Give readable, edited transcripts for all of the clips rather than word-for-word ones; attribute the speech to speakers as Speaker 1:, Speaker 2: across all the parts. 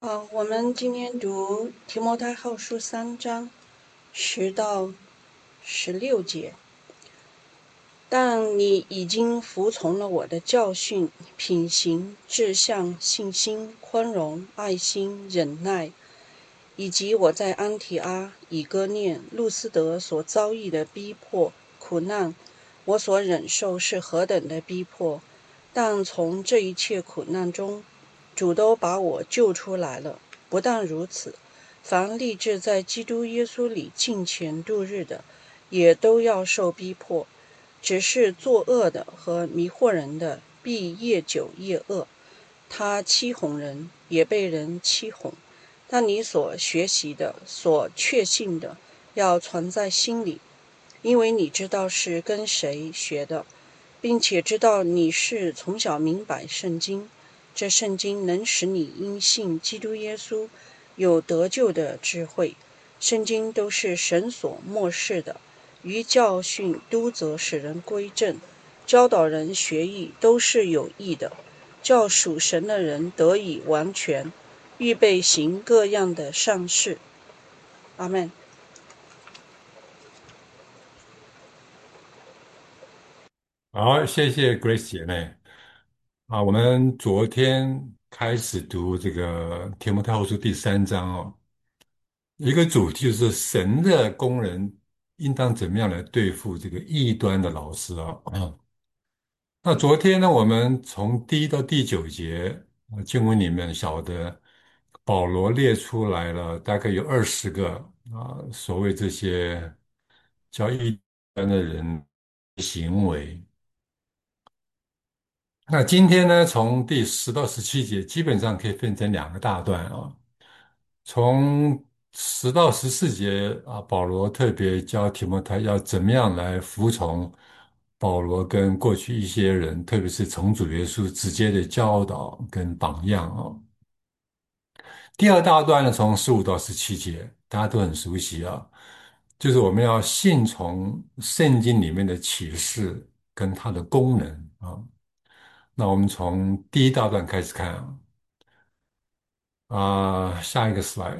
Speaker 1: 我们今天读提摩太后书3章10到16节。但你已经服从了我的教训、品行、志向、信心、宽容、爱心、忍耐，以及我在安提阿、以哥念、路斯德所遭遇的逼迫、苦难，我所忍受是何等的逼迫！但从这一切苦难中，主都把我救出来了。不但如此，凡立志在基督耶稣里敬虔度日的，也都要受逼迫。只是作恶的和迷惑人的，必夜久夜恶。他欺哄人，也被人欺哄。但你所学习的、所确信的，要存在心里，因为你知道是跟谁学的，并且知道你是从小明白圣经。这圣经能使你因信基督耶稣有得救的智慧。圣经都是神所默示的，于教训、督责、使人归正、教导人学艺，都是有益的，叫属神的人得以完全，预备行各样的善事。阿们。
Speaker 2: 好，谢谢 Grace 姐妹我们昨天开始读这个提摩太后书第3章一个主题就是神的工人应当怎么样来对付这个异端的老师那昨天呢，我们从第1到第9节经文里面晓得保罗列出来了大概有20个所谓这些叫异端的人行为。那今天呢，从第10到17节基本上可以分成2个大段从10到14节保罗特别教提摩太要怎么样来服从保罗跟过去一些人，特别是从主耶稣直接的教导跟榜样第2大段呢，从15到17节，大家都很熟悉就是我们要信从圣经里面的启示跟它的功能那我们从第1大段开始看下一个 slide。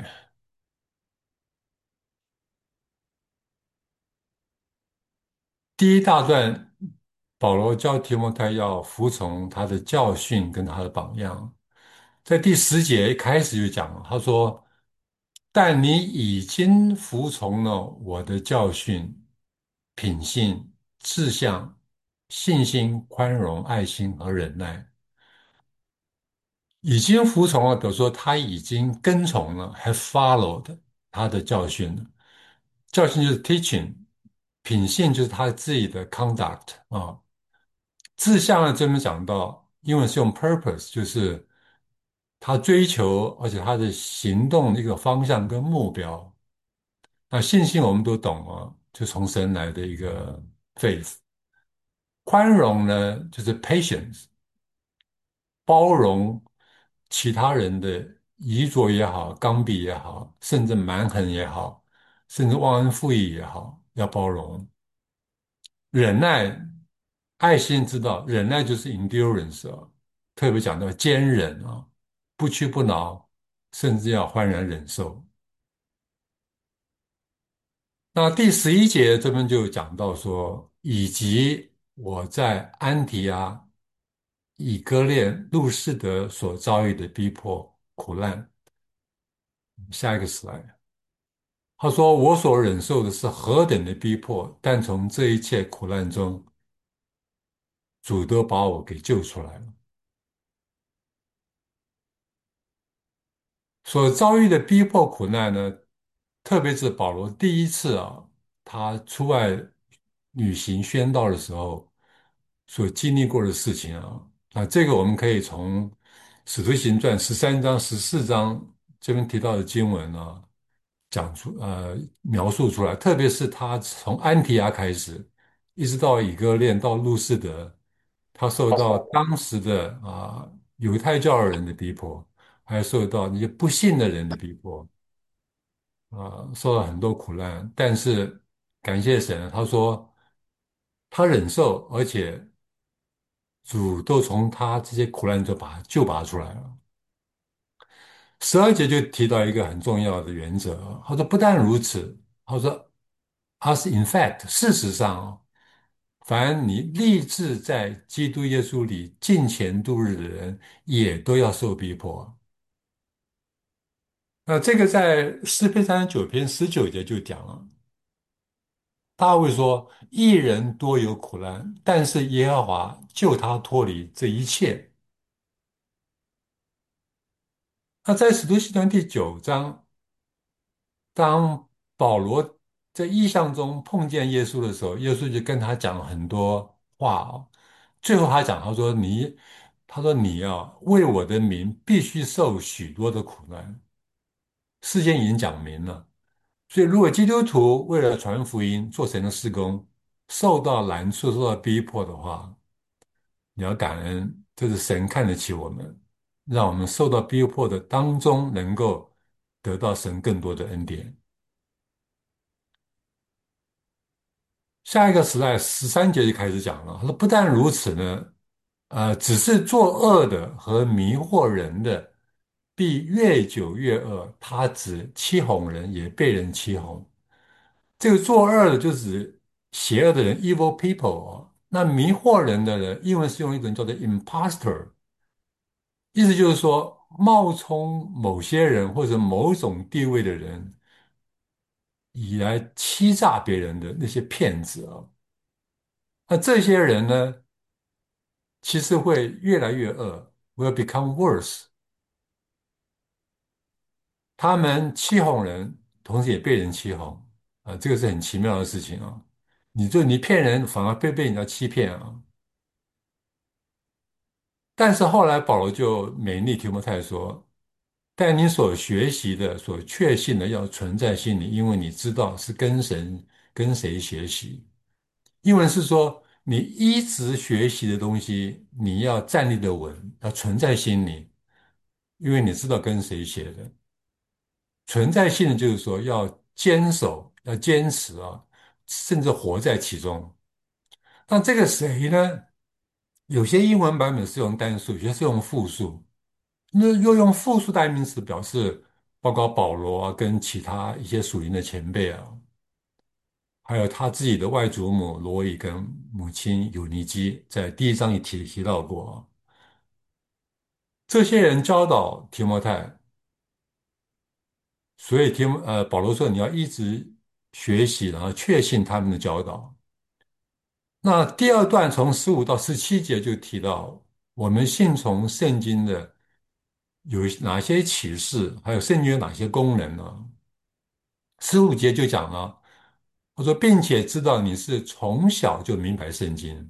Speaker 2: 第1大段，保罗教提摩太要服从他的教训跟他的榜样。在第10节一开始就讲了，他说："但你已经服从了我的教训、品性、志向、信心、宽容、爱心和忍耐。已经服从了，比如说他已经跟从了，have followed 他的教训了。教训就是 teaching，品性就是他自己的 conduct 志向呢，这边讲到，英文是用 purpose，就是他追求，而且他的行动的一个方向跟目标。那信心我们都懂就从神来的一个 faith。宽容呢，就是 patience，包容其他人的愚拙也好、刚愎也好，甚至蛮横也好，甚至忘恩负义也好，要包容。忍耐、爱心之道，忍耐就是 endurance 特别讲到坚忍不屈不挠，甚至要欢然忍受。那第11节这边就讲到说，以及我在安提阿、以哥念、路士德所遭遇的逼迫、苦难。下一个 slide，他说："我所忍受的是何等的逼迫，但从这一切苦难中，主都把我给救出来了。"所遭遇的逼迫苦难呢，特别是保罗第一次他出外旅行宣道的时候所经历过的事情这个我们可以从《使徒行传》13章、14章这边提到的经文描述出来，特别是他从安提阿开始，一直到以哥念到路士德，他受到当时的犹太教人的逼迫。还受到那些不信的人的逼迫受到很多苦难，但是感谢神，他说他忍受，而且主都从他这些苦难中把他救拔出来了。 12节就提到一个很重要的原则啊，他说不但如此，他说as in fact，事实上哦，凡你立志在基督耶稣里敬虔度日的人，也都要受逼迫。那这个在诗篇39篇19节就讲了，大卫说：“一人多有苦难，但是耶和华救他脱离这一切。”那在使徒行传第9章，当保罗在异象中碰见耶稣的时候，耶稣就跟他讲很多话哦。最后他讲，他说你啊，为我的名必须受许多的苦难。事先已经讲明了。所以，如果基督徒为了传福音、做神的事工，受到难处、受到逼迫的话，你要感恩，这是神看得起我们，让我们受到逼迫的当中，能够得到神更多的恩典。下一个时代13节就开始讲了，他说不但如此呢，只是作恶的和迷惑人的，必越久越恶。他指欺哄人，也被人欺哄。这个作恶的，就指邪恶的人 （evil people） 哦。那迷惑人的人，英文是用一种叫做 impostor，意思就是说，冒充某些人或者某种地位的人，以来欺诈别人的那些骗子啊。那这些人呢，其实会越来越恶，will become worse。他们欺哄人，同时也被人欺哄啊，这个是很奇妙的事情啊。你骗人，反而被人家欺骗啊。但是后来保罗就勉励提摩太说：“但你所学习的、所确信的，要存在心里，因为你知道是跟神跟谁学习。”英文是说，你一直学习的东西，你要站立的稳，要存在心里，因为你知道跟谁学的。存在性的就是说，要坚守，要坚持啊，甚至活在其中。那这个谁呢？有些英文版本是用单数，有些是用复数。那又用复数代名词表示，包括保罗啊，跟其他一些属灵的前辈啊，还有他自己的外祖母罗以跟母亲有尼基，在第1章也提到过啊。这些人教导提摩太，所以保罗说你要一直学习，然后确信他们的教导。那第二段从15到17节就提到，我们信从圣经的有哪些启示，还有圣经有哪些功能呢？15节就讲了，我说，并且知道你是从小就明白圣经。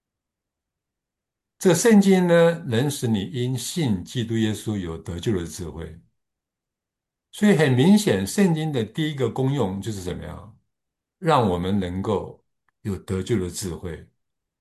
Speaker 2: 这圣经呢，能使你因信基督耶稣有得救的智慧。所以很明显，圣经的第一个功用就是怎么样，让我们能够有得救的智慧。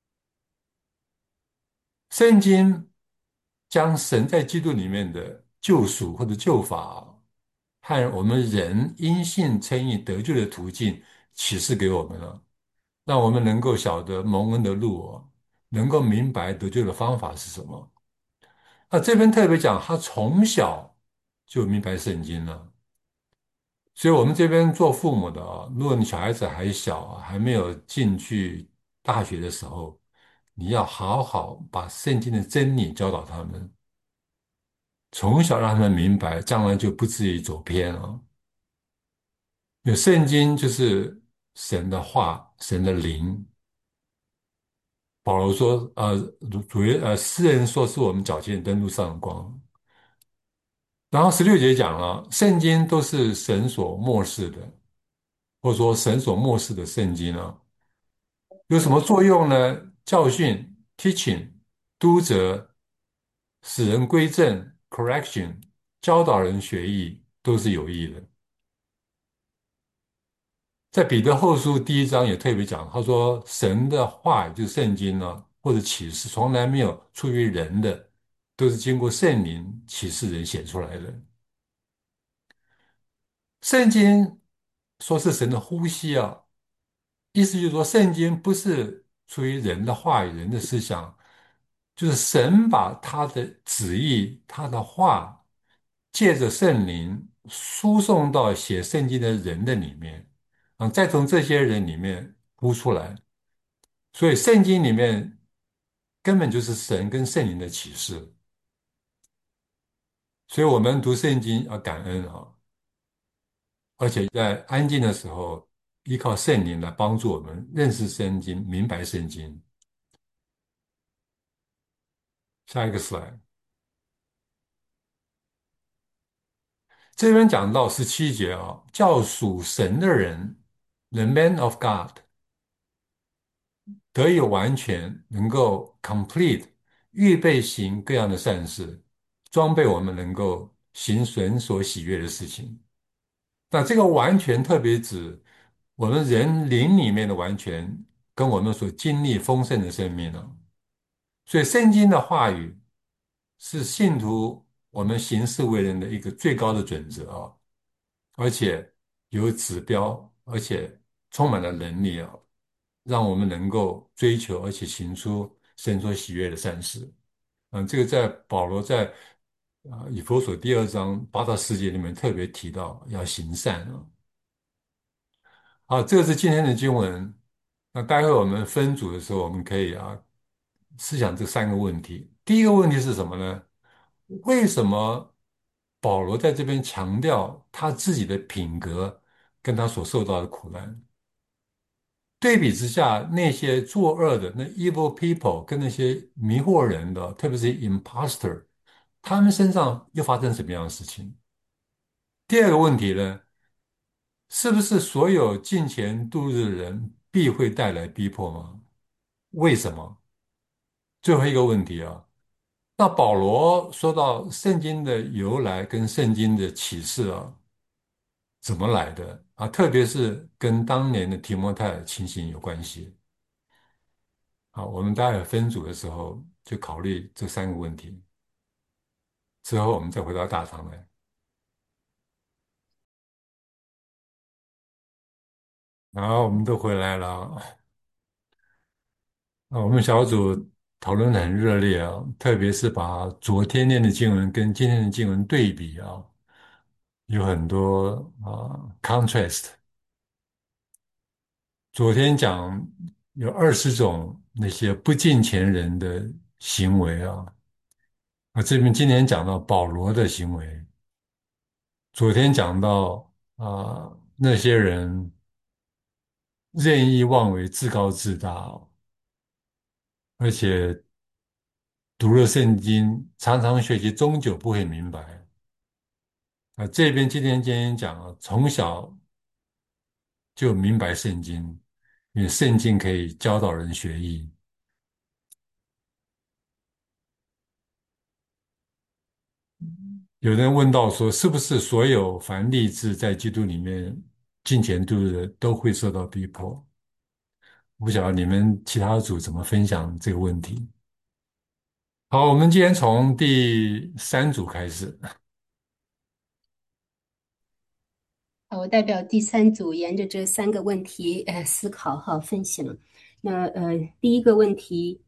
Speaker 2: 圣经将神在基督里面的救赎或者救法，和我们人因信称义得救的途径启示给我们了。让我们能够晓得蒙恩的路哦，能够明白得救的方法是什么。那这边特别讲，他从小就明白圣经了。所以，我们这边做父母的啊，如果你小孩子还小啊，还没有进去大学的时候，你要好好把圣经的真理教导他们，从小让他们明白，将来就不至于走偏了。因为圣经就是神的话，神的灵。保罗说：诗人说是我们脚前灯路上的光。然后16节讲了，圣经都是神所默示的，或者说神所默示的圣经啊，有什么作用呢？教训 （teaching）、督责、使人归正 （correction）、教导人学艺，都是有益的。在彼得后书第1章也特别讲，他说神的话就是圣经呢，或者启示，从来没有出于人的，都是经过圣灵启示人写出来的。圣经说是神的呼吸啊，意思就是说，圣经不是出于人的话语、人的思想，就是神把他的旨意、他的话借着圣灵输送到写圣经的人的里面，再从这些人里面呼出来。所以圣经里面根本就是神跟圣灵的启示。所以我们读圣经要感恩啊，而且在安静的时候，依靠圣灵来帮助我们认识圣经、明白圣经。下一个 slide，这边讲到17节啊，叫属神的人，the man of God，得以完全，能够 complete，预备行各样的善事，装备我们能够行神所喜悦的事情。那这个完全特别指我们人灵里面的完全，跟我们所经历丰盛的生命了。所以圣经的话语是信徒我们行事为人的一个最高的准则啊，而且有指标，而且充满了能力啊，让我们能够追求而且行出神所喜悦的善事。这个在保罗在以弗所第2章8到10节里面特别提到要行善啊。好，这个是今天的经文。那待会我们分组的时候，我们可以思想这3个问题。第一个问题是什么呢？为什么保罗在这边强调他自己的品格跟他所受到的苦难？对比之下，那些作恶的那 evil people 跟那些迷惑人的，特别是 imposter，他们身上又发生什么样的事情？第二个问题呢？是不是所有金钱度日的人必会带来逼迫吗？为什么？最后一个问题啊，那保罗说到圣经的由来跟圣经的启示怎么来的特别是跟当年的提摩太情形有关系。好，我们待会分组的时候就考虑这3个问题，之后我们再回到大堂来。然后我们都回来了。我们小组讨论得很热烈啊，特别是把昨天念的经文跟今天的经文对比有很多contrast。昨天讲有20种那些不敬虔人的行为这边今天讲到保罗的行为，昨天讲到那些人任意妄为、自高自大而且读了圣经，常常学习，终究不会明白。这边今天讲从小就明白圣经，因为圣经可以教导人学艺。有人问到说，是不是所有凡立志在基督里面敬虔度日的都会受到逼迫？不晓得你们其他组怎么分享这个问题？好，我们今天从第3组开始。
Speaker 3: 好，我代表第3组沿着这3个问题思考哈分享。那第一个问题，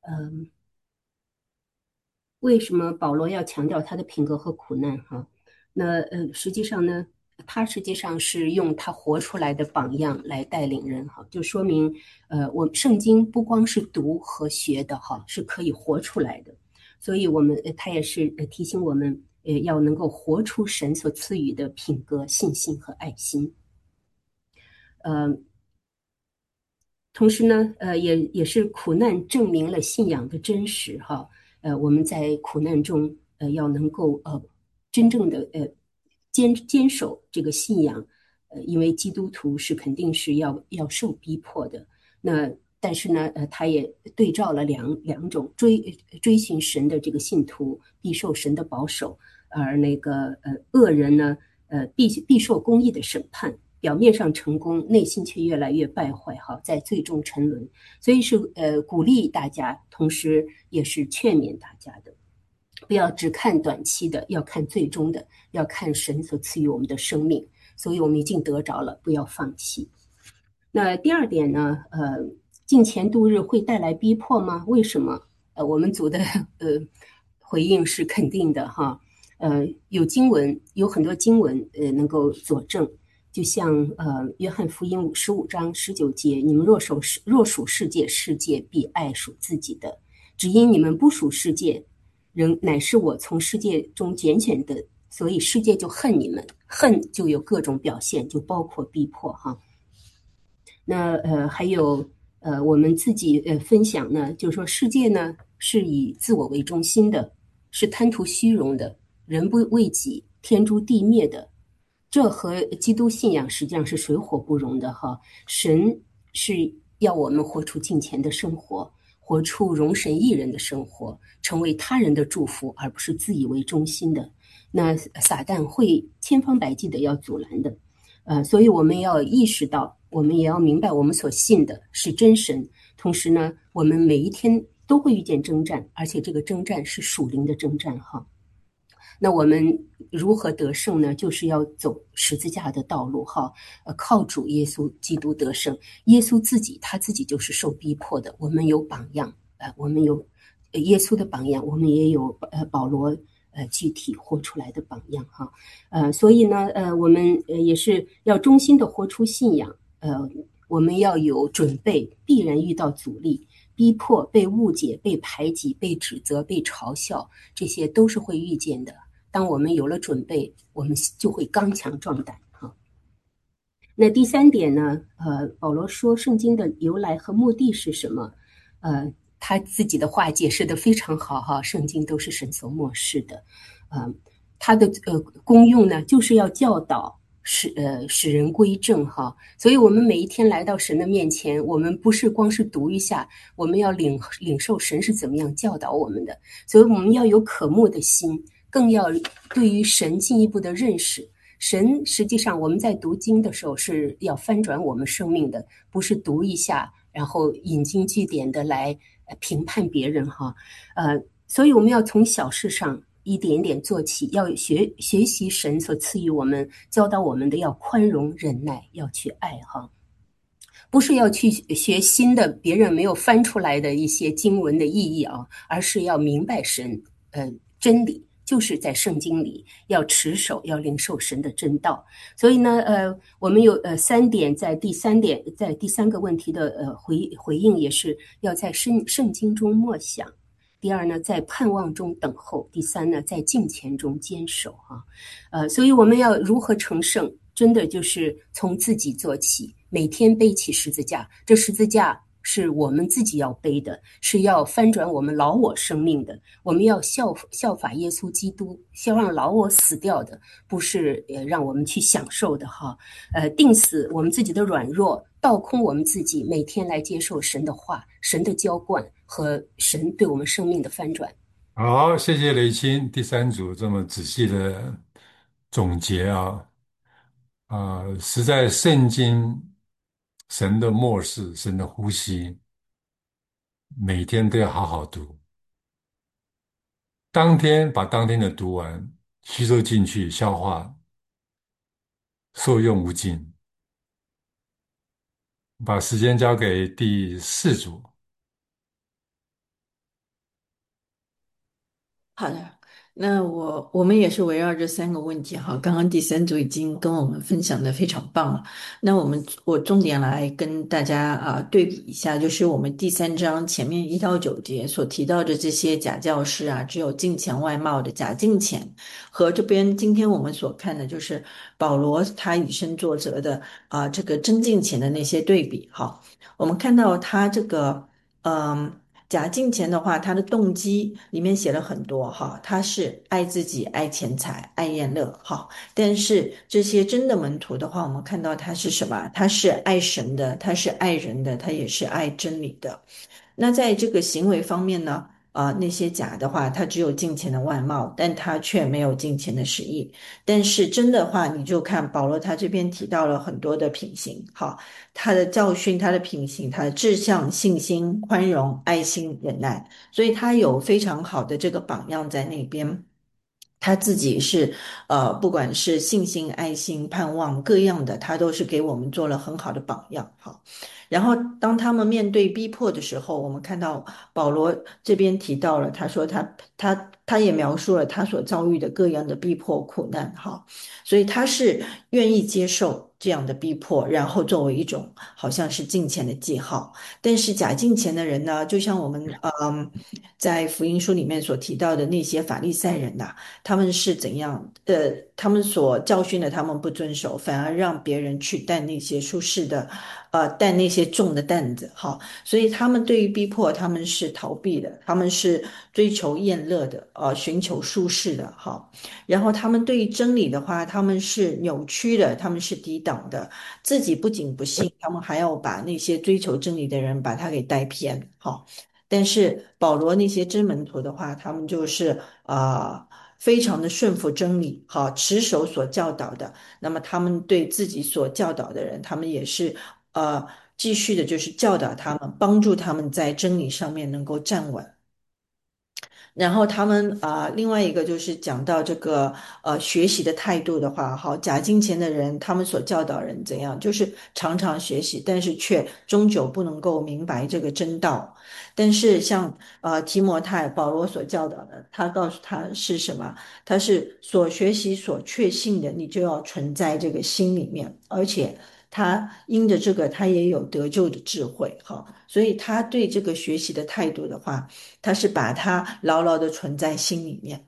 Speaker 3: 为什么保罗要强调他的品格和苦难哈？那实际上呢，他实际上是用他活出来的榜样来带领人哈，就说明我们圣经不光是读和学的哈，是可以活出来的。所以我们他也是提醒我们要能够活出神所赐予的品格、信心和爱心。同时呢，也是苦难证明了信仰的真实哈。我们在苦难中，要能够真正的坚守这个信仰，因为基督徒是肯定是要受逼迫的。那但是呢，他也对照了两种追寻神的这个信徒必受神的保守，而那个恶人呢，必受公义的审判。表面上成功，内心却越来越败坏，在最终沉沦。所以是鼓励大家，同时也是劝勉大家的，不要只看短期的，要看最终的，要看神所赐予我们的生命。所以我们已经得着了，不要放弃。那第二点呢，敬虔度日会带来逼迫吗？为什么？我们组的回应是肯定的哈。 有经文，有很多经文能够佐证。就像约翰福音15章19节，你们若属世界，世界必爱属自己的；只因你们不属世界，仍乃是我从世界中拣选的，所以世界就恨你们。恨就有各种表现，就包括逼迫哈。那还有我们自己分享呢，就是说世界呢是以自我为中心的，是贪图虚荣的，人不为己，天诛地灭的。这和基督信仰实际上是水火不容的哈。神是要我们活出敬虔的生活，活出容神益人的生活，成为他人的祝福，而不是自以为中心的。那撒旦会千方百计的要阻拦的。所以我们要意识到，我们也要明白我们所信的是真神。同时呢，我们每一天都会遇见征战，而且这个征战是属灵的征战哈。那我们如何得胜呢？就是要走十字架的道路哈，靠主耶稣基督得胜。耶稣他自己就是受逼迫的，我们有榜样，我们有耶稣的榜样，我们也有保罗具体活出来的榜样哈。所以呢，我们也是要衷心的活出信仰，我们要有准备，必然遇到阻力。逼迫、被误解、被排挤、被指责、被嘲笑，这些都是会遇见的。当我们有了准备，我们就会刚强壮胆哈。那第三点呢，保罗说圣经的由来和目的是什么？他自己的话解释得非常好哈，圣经都是神所默示的，它的功用呢，就是要教导。使人归正哈，所以我们每一天来到神的面前，我们不是光是读一下，我们要领受神是怎么样教导我们的，所以我们要有渴慕的心，更要对于神进一步的认识。神实际上我们在读经的时候是要翻转我们生命的，不是读一下然后引经据典的来评判别人哈。所以我们要从小事上一点点做起，要学习神所赐予我们教导我们的，要宽容忍耐，要去爱哈。不是要去学新的别人没有翻出来的一些经文的意义啊，而是要明白神真理就是在圣经里，要持守，要领受神的真道。所以呢我们有三点，在第三个问题的回应也是要在圣经中默想。第二呢，在盼望中等候；第三呢，在敬虔中坚守啊。所以我们要如何成圣，真的就是从自己做起，每天背起十字架。这十字架是我们自己要背的，是要翻转我们老我生命的。我们要效法耶稣基督，要让老我死掉的，不是让我们去享受的哈。定死我们自己的软弱，倒空我们自己，每天来接受神的话、神的浇灌和神对我们生命的翻转。
Speaker 2: 好，谢谢雷青第三组这么仔细的总结啊。实在圣经神的默示，神的呼吸，每天都要好好读。当天把当天的读完，吸收进去，消化，受用无尽。把时间交给第四组。
Speaker 4: 好的，那我们也是围绕这三个问题哈，刚刚第三组已经跟我们分享的非常棒了。那我重点来跟大家对比一下，就是我们第三章前面1到9节所提到的这些假教师啊，只有敬虔外貌的假敬虔，和这边今天我们所看的就是保罗他以身作则的这个真敬虔的那些对比哈。我们看到他这个假敬虔的话，他的动机里面写了很多哈，他是爱自己、爱钱财、爱宴乐哈。但是这些真的门徒的话，我们看到他是什么？他是爱神的，他是爱人的，他也是爱真理的。那在这个行为方面呢？那些假的话，他只有金钱的外貌，但他却没有金钱的实意。但是真的话，你就看保罗他这边提到了很多的品行，好，他的教训、他的品行、他的志向、信心、宽容、爱心、忍耐，所以他有非常好的这个榜样在那边。他自己是不管是信心、爱心、盼望各样的，他都是给我们做了很好的榜样。好。 然后当他们面对逼迫的时候，我们看到保罗这边提到了，他说他也描述了他所遭遇的各样的逼迫苦难，哈，所以他是愿意接受这样的逼迫，然后作为一种好像是敬虔的记号。但是假敬虔的人呢，就像我们在福音书里面所提到的那些法利赛人呐、他们是怎样？他们所教训的，他们不遵守，反而让别人去担那些舒适的，担那些重的担子。好，所以他们对于逼迫，他们是逃避的，他们是追求厌乐的，寻求舒适的。好，然后他们对于真理的话，他们是扭曲的，他们是抵挡的，自己不仅不信，他们还要把那些追求真理的人把他给带偏。好。但是保罗那些真门徒的话，他们就是非常的顺服真理，好持守所教导的。那么他们对自己所教导的人，他们也是呃继续的，就是教导他们，帮助他们在真理上面能够站稳。然后他们另外一个就是讲到这个学习的态度的话，好，假金钱的人，他们所教导人怎样，就是常常学习，但是却终究不能够明白这个真道。但是像提摩太、保罗所教导的，他告诉他是什么？他是所学习、所确信的，你就要存在这个心里面，而且他因着这个，他也有得救的智慧，哈，所以他对这个学习的态度的话。他是把它牢牢的存在心里面。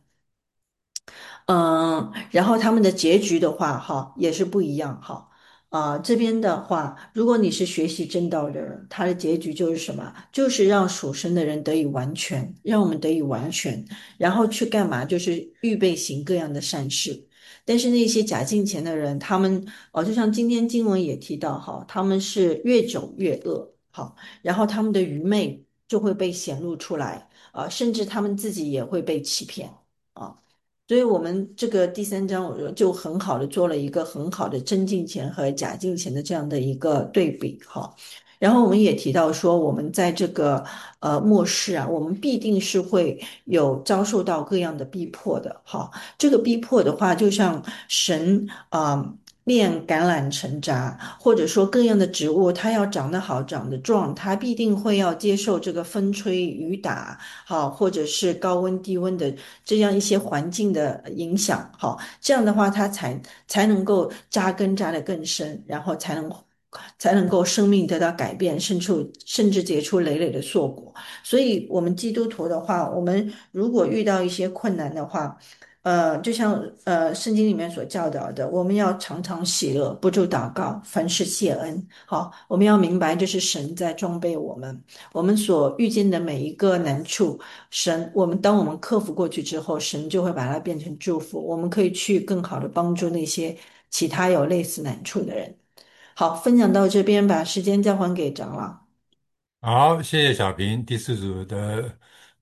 Speaker 4: 然后他们的结局的话，哈，也是不一样，哈。这边的话，如果你是学习正道的人，他的结局就是什么？就是让属神的人得以完全，让我们得以完全，然后去干嘛？就是预备行各样的善事。但是那些假敬虔的人，他们就像今天经文也提到，哈，他们是越走越恶，好，然后他们的愚昧就会被显露出来。甚至他们自己也会被欺骗啊。所以，我们这个第三章，我说就很好的做了一个很好的真金钱和假金钱的这样的一个对比哈。然后我们也提到说，我们在这个末世啊，我们必定是会有遭受到各样的逼迫的哈。这个逼迫的话，就像神炼橄榄成渣，或者说各样的植物，它要长得好、长得壮，它必定会要接受这个风吹雨打，好，或者是高温低温的这样一些环境的影响，好，这样的话它才能够扎根扎得更深，然后才能够生命得到改变，甚至结出累累的硕果。所以，我们基督徒的话，我们如果遇到一些困难的话，就像圣经里面所教导的，我们要常常喜乐，不住祷告，凡事谢恩。好，我们要明白这是神在装备我们，我们所遇见的每一个难处，当我们克服过去之后，神就会把它变成祝福，我们可以去更好的帮助那些其他有类似难处的人。好，分享到这边，把时间交还给长老。
Speaker 2: 好，谢谢小平第四组的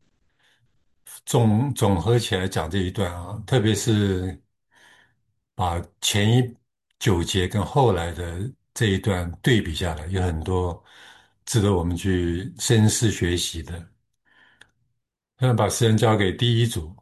Speaker 2: 总合起来讲这一段啊，特别是把前9节跟后来的这一段对比下来，有很多值得我们去深思学习的。那把时间交给第一组。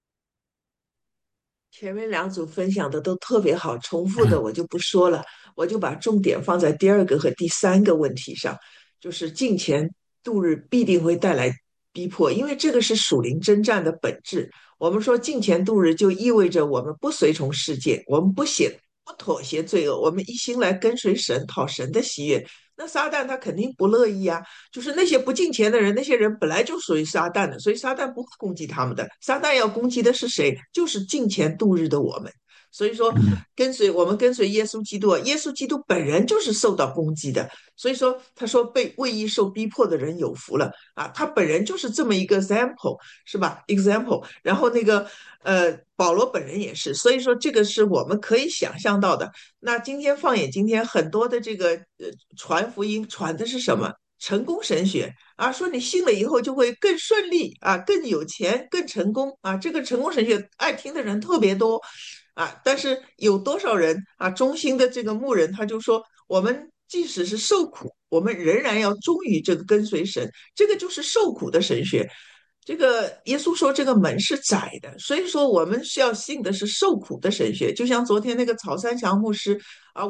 Speaker 5: 前面两组分享的都特别好，重复的我就不说了，我就把重点放在第二个和第三个问题上，就是金钱度日必定会带来逼迫，因为这个是属灵征战的本质。我们说金钱度日，就意味着我们不随从世界，我们不妥协罪恶，我们一心来跟随神，讨神的喜悦。那撒旦他肯定不乐意啊，就是那些不敬虔的人，那些人本来就属于撒旦的，所以撒旦不会攻击他们的。撒旦要攻击的是谁？就是敬虔度日的我们。所以说，跟随耶稣基督，耶稣基督本人就是受到攻击的。所以说，他说被为义受逼迫的人有福了啊，他本人就是这么一个 example，是吧？example。然后那个保罗本人也是，所以说这个是我们可以想象到的。那今天放眼今天很多的这个传福音传的是什么？成功神学啊，说你信了以后就会更顺利啊，更有钱，更成功啊。这个成功神学爱听的人特别多啊，但是有多少人啊？中心的这个牧人他就说，我们即使是受苦，我们仍然要忠于这个跟随神，这个就是受苦的神学。这个耶稣说这个门是窄的，所以说我们是要信的是受苦的神学。就像昨天那个曹三强牧师啊，我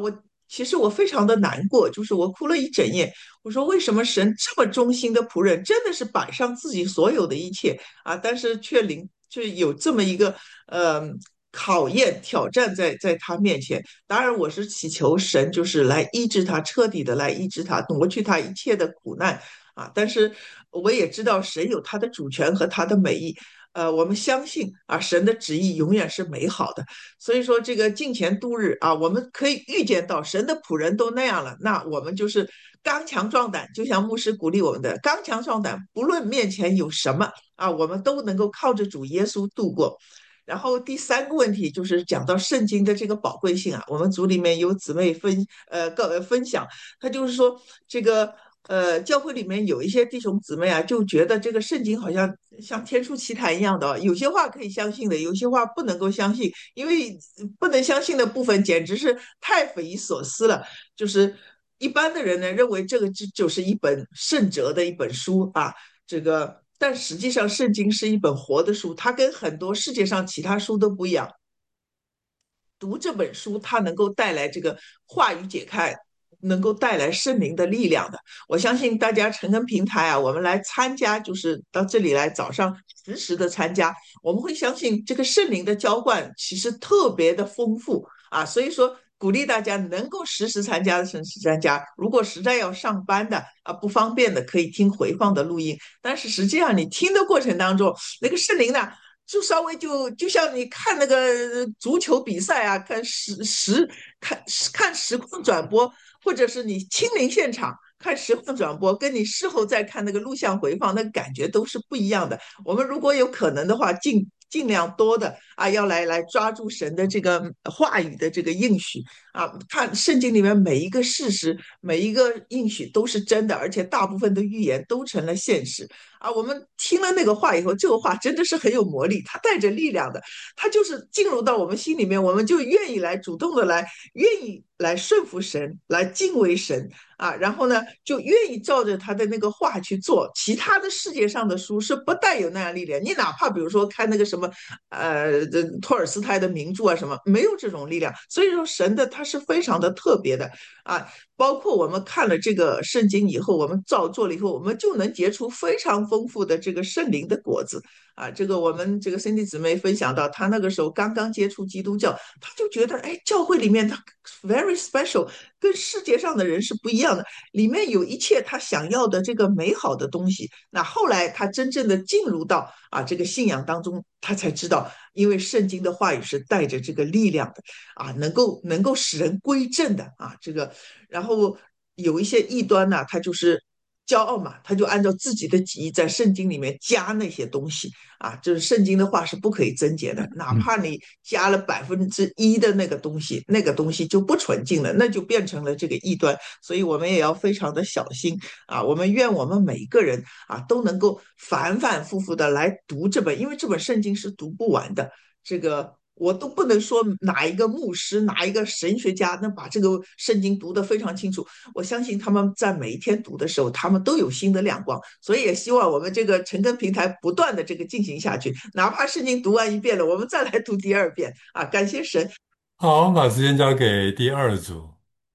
Speaker 5: 其实我非常的难过，就是我哭了一整夜。我说为什么神这么忠心的仆人，真的是摆上自己所有的一切啊，但是却有这么一个呃考验挑战在他面前。当然，我是祈求神就是来医治他，彻底的来医治他，挪去他一切的苦难啊。但是我也知道神有他的主权和他的美意。我们相信啊，神的旨意永远是美好的。所以说，这个金钱度日啊，我们可以预见到神的仆人都那样了，那我们就是刚强壮胆，就像牧师鼓励我们的刚强壮胆，不论面前有什么啊，我们都能够靠着主耶稣度过。然后第三个问题就是讲到圣经的这个宝贵性啊，我们组里面有姊妹分享，他就是说这个教会里面有一些弟兄姊妹啊，就觉得这个圣经好像像天书奇谭一样的，有些话可以相信的，有些话不能够相信，因为不能相信的部分简直是太匪夷所思了。就是一般的人呢，认为这个就是一本圣哲的一本书啊，这个。但实际上，圣经是一本活的书，它跟很多世界上其他书都不一样。读这本书，它能够带来这个话语解开，能够带来圣灵的力量的。我相信大家诚恳平台啊，我们来参加，就是到这里来早上实时的参加，我们会相信这个圣灵的浇灌其实特别的丰富啊，所以说。鼓励大家能够实时参加的实时参加，如果实在要上班的啊不方便的，可以听回放的录音。但是实际上你听的过程当中，那个圣灵呢，就稍微就像你看那个足球比赛啊，看实况转播，或者是你亲临现场看实况转播，跟你事后再看那个录像回放，那个感觉都是不一样的。我们如果有可能的话，尽量多的啊，要来抓住神的这个话语的这个应许啊，看圣经里面每一个事实，每一个应许都是真的，而且大部分的预言都成了现实。啊，我们听了那个话以后，这个话真的是很有魔力，它带着力量的，它就是进入到我们心里面，我们就愿意来主动的来，愿意来顺服神，来敬畏神啊，然后呢，就愿意照着他的那个话去做。其他的世界上的书是不带有那样力量，你哪怕比如说看那个什么，托尔斯泰的名著啊什么，没有这种力量。所以说，神的他是非常的特别的啊。包括我们看了这个圣经以后，我们照做了以后，我们就能结出非常丰富的这个圣灵的果子啊。这个我们这个森弟姊妹分享到，她那个时候刚刚接触基督教，她就觉得，哎，教会里面她 very special，跟世界上的人是不一样的，里面有一切她想要的这个美好的东西。那后来她真正的进入到啊这个信仰当中，她才知道，因为圣经的话语是带着这个力量的啊，能够使人归正的啊，这个。然后有一些异端呢，他就是骄傲嘛，他就按照自己的旨意在圣经里面加那些东西啊，就是圣经的话是不可以增减的，哪怕你加了1%的那个东西，那个东西就不纯净了，那就变成了这个异端。所以我们也要非常的小心啊！我们愿我们每一个人啊都能够反反复复的来读这本，因为这本圣经是读不完的。这个我都不能说哪一个牧师、哪一个神学家能把这个圣经读得非常清楚。我相信他们在每一天读的时候，他们都有新的亮光。所以也希望我们这个陈根平台不断的这个进行下去，哪怕圣经读完一遍了，我们再来读第二遍啊！感谢神。
Speaker 2: 好，我们把时间交给第二组。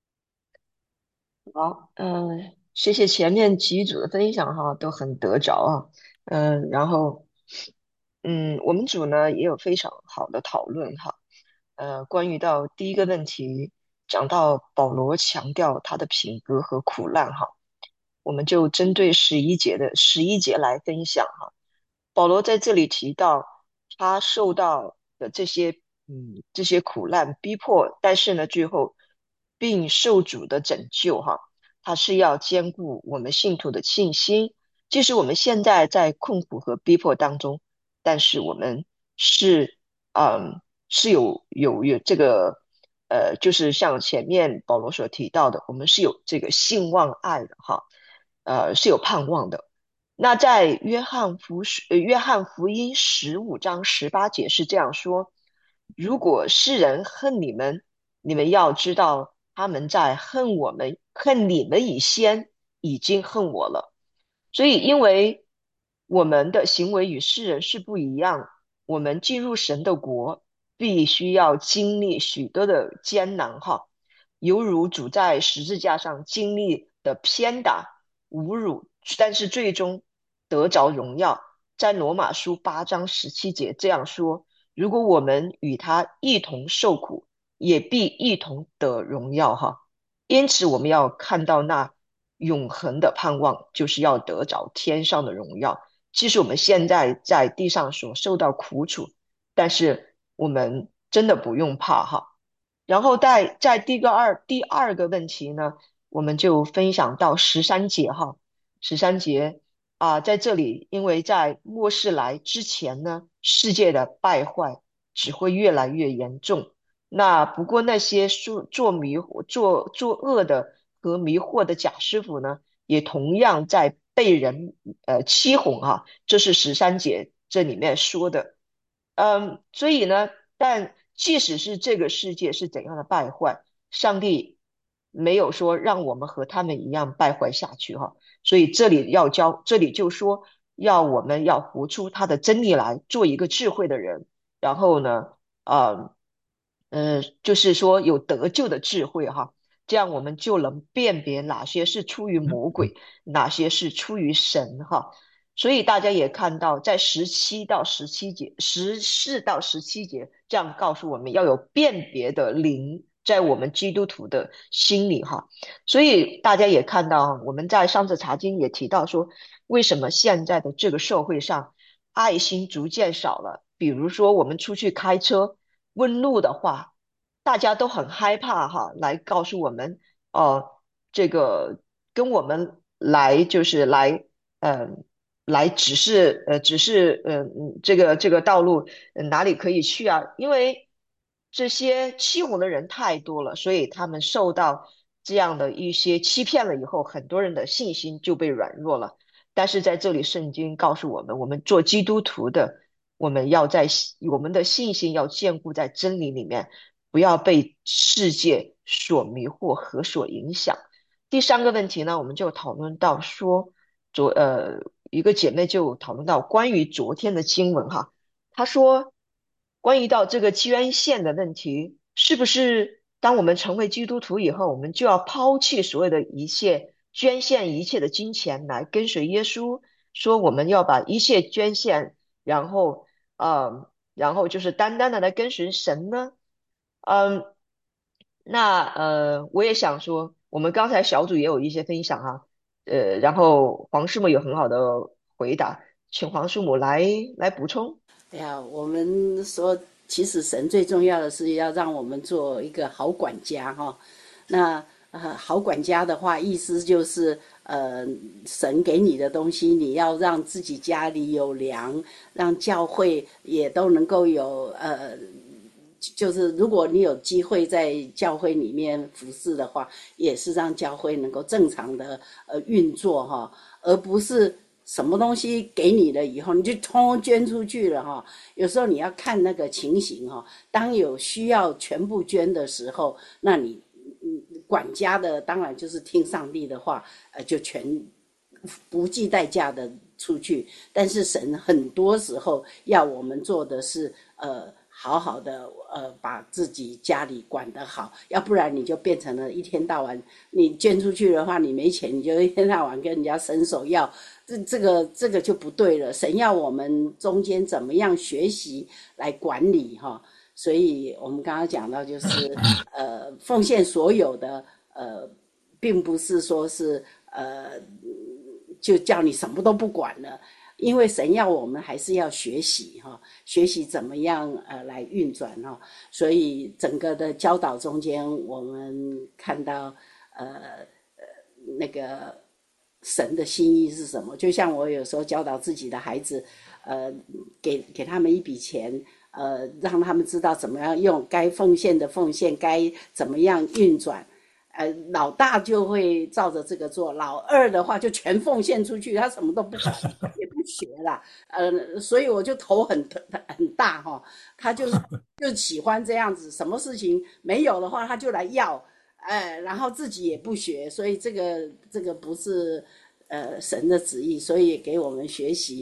Speaker 6: 好，谢谢前面几组的分享哈，都很得着啊，然后，我们组呢也有非常好的讨论哈，关于到第一个问题，讲到保罗强调他的品格和苦难哈，我们就针对十一节来分享哈。保罗在这里提到他受到的这些苦难逼迫，但是呢，最后并受主的拯救哈，他是要兼顾我们信徒的信心，即使我们现在在困苦和逼迫当中，但是我们是是有这个就是像前面保罗所提到的，我们是有这个信望爱的哈，是有盼望的。那在约翰福音15章18节是这样说：如果世人恨你们，你们要知道他们在恨你们以先已经恨我了。所以，因为我们的行为与世人是不一样，我们进入神的国，必须要经历许多的艰难哈。 犹如主在十字架上经历的鞭打、侮辱，但是最终得着荣耀。在罗马书8章17节这样说：如果我们与他一同受苦，也必一同得荣耀哈。因此我们要看到那永恒的盼望，就是要得着天上的荣耀。即使我们现在在地上所受到苦楚，但是我们真的不用怕哈。然后在第二个问题呢，我们就分享到13节哈。13节在这里，因为在末世来之前呢，世界的败坏只会越来越严重。那不过那些做恶的和迷惑的假师傅呢，也同样在被人欺哄哈。这是13节这里面说的。所以呢，但即使是这个世界是怎样的败坏，上帝没有说让我们和他们一样败坏下去哈。所以这里就说我们要活出他的真理来，做一个智慧的人。然后呢，就是说有得救的智慧哈，这样我们就能辨别哪些是出于魔鬼，哪些是出于神哈。所以大家也看到，在14到17节，这样告诉我们要有辨别的灵在我们基督徒的心里哈。所以大家也看到，我们在上次查经也提到说，为什么现在的这个社会上爱心逐渐少了？比如说我们出去开车问路的话，大家都很害怕哈，来告诉我们，这个跟我们来就是来，来指示，这个道路哪里可以去啊？因为这些欺哄的人太多了，所以他们受到这样的一些欺骗了以后，很多人的信心就被软弱了。但是在这里，圣经告诉我们，我们做基督徒的，我们要在我们的信心要坚固在真理里面，不要被世界所迷惑和所影响。第三个问题呢，我们就讨论到说，一个姐妹就讨论到关于昨天的经文哈，她说关于到这个捐献的问题，是不是当我们成为基督徒以后，我们就要抛弃所有的一切，捐献一切的金钱来跟随耶稣？说我们要把一切捐献，然后就是单单的来跟随神呢？嗯，那我也想说，我们刚才小组也有一些分享哈，然后黄师母有很好的回答，请黄师母来补充。
Speaker 7: 哎呀，我们说，其实神最重要的是要让我们做一个好管家哈。那好管家的话，意思就是神给你的东西，你要让自己家里有粮，让教会也都能够有就是如果你有机会在教会里面服侍的话，也是让教会能够正常的运作哈，而不是什么东西给你了以后，你就通通捐出去了哈。有时候你要看那个情形哈，当有需要全部捐的时候，那你管家的当然就是听上帝的话，就全不计代价的出去。但是神很多时候要我们做的是好好的把自己家里管得好，要不然你就变成了一天到晚你捐出去的话，你没钱你就一天到晚跟人家伸手要，这个就不对了。神要我们中间怎么样学习来管理哈。所以我们刚刚讲到就是奉献所有的并不是说是就叫你什么都不管了。因为神要我们还是要学习哈，学习怎么样来运转哈，所以整个的教导中间，我们看到那个神的心意是什么？就像我有时候教导自己的孩子，给他们一笔钱，让他们知道怎么样用，该奉献的奉献，该怎么样运转。老大就会照着这个做，老二的话就全奉献出去，他什么都不管，也不学啦。所以我就头很大哈，他就喜欢这样子，什么事情没有的话他就来要，然后自己也不学，所以这个不是神的旨意，所以也给我们学习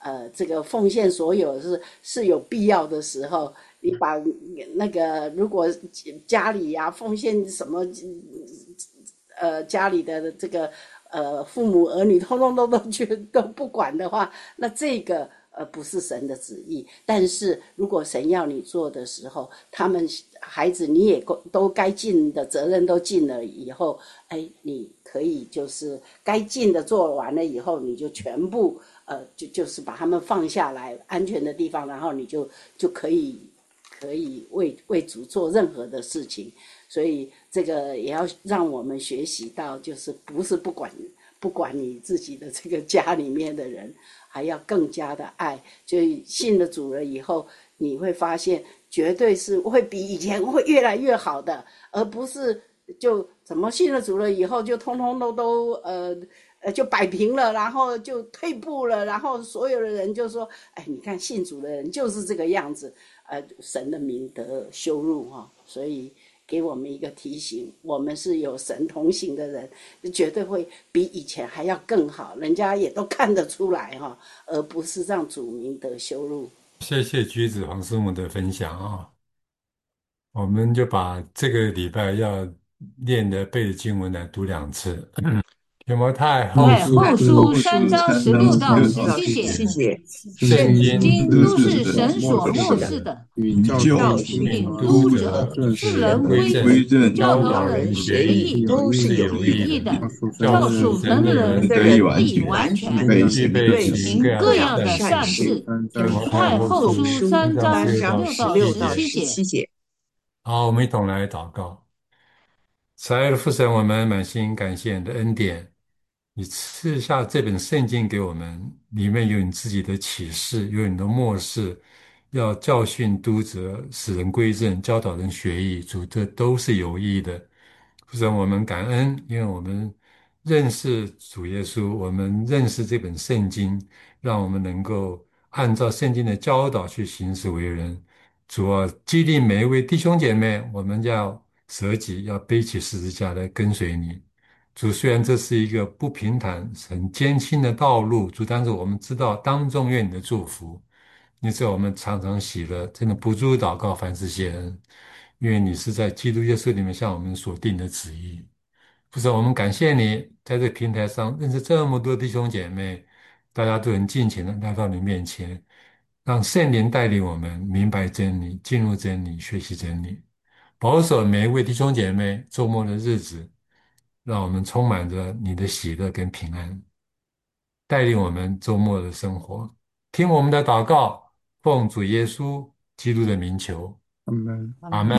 Speaker 7: 这个奉献所有是有必要的时候，你把那个如果家里呀、奉献什么，家里的这个父母儿女通通都不管的话，那这个不是神的旨意。但是如果神要你做的时候，他们孩子你也都该尽的责任都尽了以后，哎，你可以就是该尽的做完了以后，你就全部就是把他们放下来安全的地方，然后你就可以为主做任何的事情。所以这个也要让我们学习到，就是不是不管你自己的这个家里面的人，还要更加的爱。就信了主了以后，你会发现绝对是会比以前会越来越好的，而不是就怎么信了主了以后就通通都就摆平了，然后就退步了，然后所有的人就说，哎，你看信主的人就是这个样子，神的名得羞辱哈，所以给我们一个提醒，我们是有神同行的人，绝对会比以前还要更好，人家也都看得出来哈，而不是让主名得羞辱。
Speaker 2: 谢谢橘子黄师母的分享啊，我们就把这个礼拜要念的背的经文来读2次。提摩太后
Speaker 8: 在
Speaker 2: 书
Speaker 8: 后书3章16到
Speaker 5: 到
Speaker 8: 17节，
Speaker 5: 十七节，
Speaker 2: 圣经
Speaker 8: 经都是神所默示的，
Speaker 9: 与
Speaker 5: 教
Speaker 9: 训
Speaker 8: 并
Speaker 2: 读
Speaker 8: 读
Speaker 2: 者
Speaker 8: 者、
Speaker 2: 使
Speaker 8: 世人
Speaker 2: 人归
Speaker 8: 归
Speaker 2: 正，
Speaker 8: 正、教
Speaker 2: 导
Speaker 8: 导人
Speaker 2: 人学
Speaker 8: 学
Speaker 2: 艺，
Speaker 8: 艺，
Speaker 5: 都是有
Speaker 2: 有
Speaker 8: 有
Speaker 2: 益的，
Speaker 8: 益的，
Speaker 2: 叫
Speaker 8: 叫属
Speaker 2: 属神的
Speaker 8: 神的人
Speaker 2: 人
Speaker 5: 的人
Speaker 8: 得以完全，
Speaker 2: 预备行各
Speaker 8: 各
Speaker 2: 样的
Speaker 8: 样的善
Speaker 2: 善事。
Speaker 8: 事。
Speaker 2: 提摩
Speaker 8: 提
Speaker 2: 太后
Speaker 8: 太后
Speaker 2: 书
Speaker 8: 书3章
Speaker 5: 3
Speaker 2: 16
Speaker 5: 章
Speaker 8: 16到
Speaker 5: 16到
Speaker 2: 节。
Speaker 8: 17
Speaker 5: 17
Speaker 8: 节。
Speaker 5: 节。
Speaker 2: 好，我们一同来祷告。慈爱的父神，我们满心感谢你的恩典，你赐下这本圣经给我们，里面有你自己的启示，有你的默示，要教训、督责、使人归正、教导人学艺，主，这都是有益的。父神，我们感恩，因为我们认识主耶稣，我们认识这本圣经，让我们能够按照圣经的教导去行事为人。主啊，激励每一位弟兄姐妹，我们要舍己，要背起十字架来跟随你。主，虽然这是一个不平坦、很艰辛的道路，主，但是我们知道当中愿你的祝福。你知道我们常常喜乐，真的不住祷告，凡事谢恩，因为你是在基督耶稣里面向我们所定的旨意。父神，我们感谢你在这个平台上认识这么多弟兄姐妹，大家都很尽情的来到你面前，让圣灵带领我们明白真理，进入真理，学习真理，保守每一位弟兄姐妹周末的日子，让我们充满着你的喜乐跟平安，带领我们周末的生活。听我们的祷告，奉主耶稣基督的名求，阿们。